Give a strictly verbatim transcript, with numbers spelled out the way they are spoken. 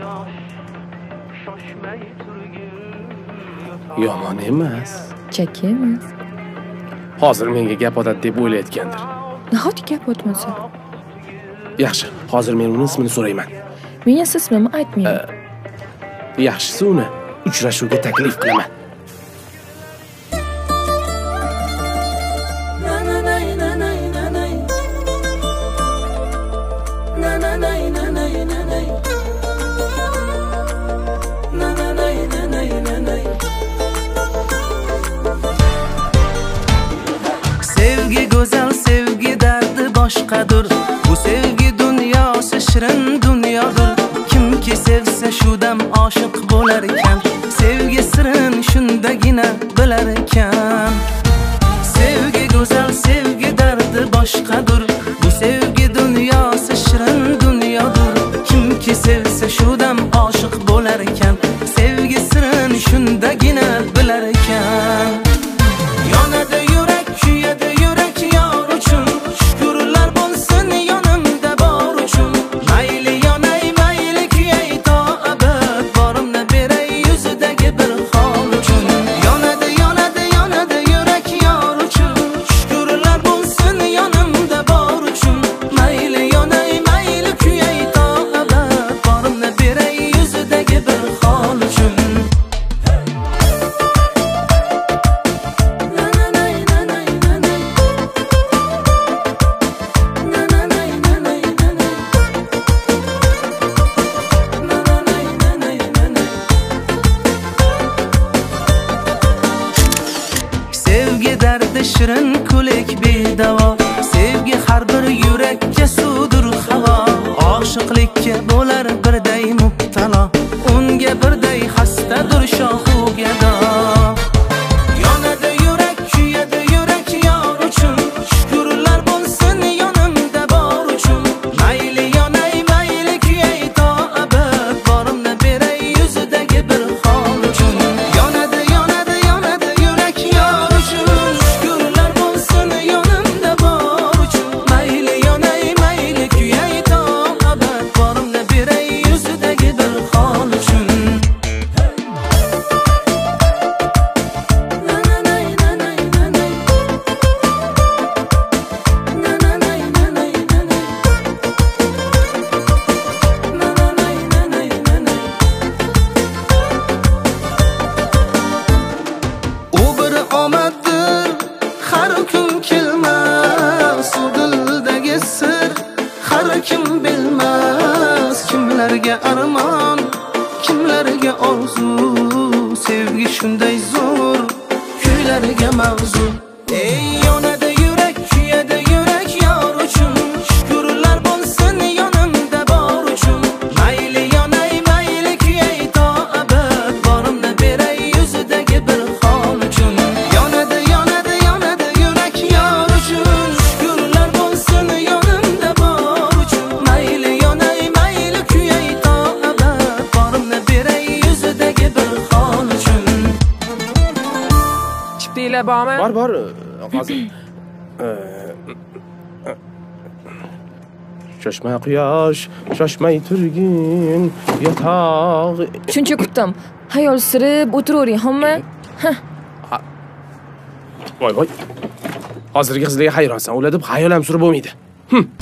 Yomon emas. Chakki emas. Hozir menga gap otadi deb o'ylayotgandir. Nahotki gap o'tmasa? Yaxshi, hozir men uning ismini so'rayman. Menga siz ismimni aytmang. Yaxshisi uni uchrashuvga taklif qilaman. Sevgi go'zal, sevgi dardi boshqadir. Bu sevgi dunyosi shirin dunyodir. Kimki sevsa shu dam oshiq bo'lar ekan. Sevgi sirin shundagina bilar ekan. Sevgi go'zal, sevgi dardi boshqadir. Bu sevgi dunyosi shirin dunyodir. Kimki sevsa shu dam oshiq bo'lar ekan. Sevgi sirin shundagina bilar ekan. Yonadi yurak, kuyadi yurak yor uchun. Shukrlar bo'lsin yonimda bor uchun. Mayli yonay, mayli kuyay to abad. Borimni beray yuzidagi bir hol uchun. Yonadi, yonadi, yonadi yurak yor uchun. Shukrlar bo'lsin yonimda bor uchun. Mayli yonay, mayli kuyay to abad. Borimni beray yuzidagi bir hol uchun. Sevgi dardi shirin ko'lik bedavo. Sevgi har bir yurakka suvdir havo. Oshiqlikka bo'lar birday mubtalo. Unga birday xastadir shohu gado. Yonadi yurak, kuyadi yurak yor uchun. Shukrlar bo'lsin yonimda bor uchun. Mayli yonay, mayli kuyay to abad. Borimni beray yuzidagi bir hol uchun. Yonadi, yonadi, yonadi yurak yor uchun. Shukrlar bo'lsin yonimda bor uchun. Mayli yonay, mayli kuyay to abad. Borimni beray yuzidagi bir hol uchun. U bir omaddir, har kun kelmas. U dildagi sir, har kim bilmas. Kimlarga armon, kimlarga orzu. Sevgi shunday zo'r, kuylarga mavzu. Ey yonadi yurak, kuyadi yurak yor uchun. Shukrlar bo'lsin yonimda bor uchun. Mayli yonay, mayli kuyay to abad. Borimni beray yuzidagi bir hol uchun. Yonadi, yonadi, yonadi yurak yor uchun. Shukrlar bo'lsin yonimda bor uchun. Mayli yonay, mayli kuyay to abad. Borimni beray yuzidagi bir hol uchun. Chiptalar bormi? Bor, bor. Hozir. Shoshmay quyosh, shoshmay turgin, yotog'. Shuncha kutdim. Hayol sirib o'tiravering, hamma. Voy voy. Hozirgi qizlarga hayronsan. Ular deb xayol ham surib bo'lmaydi. Hm.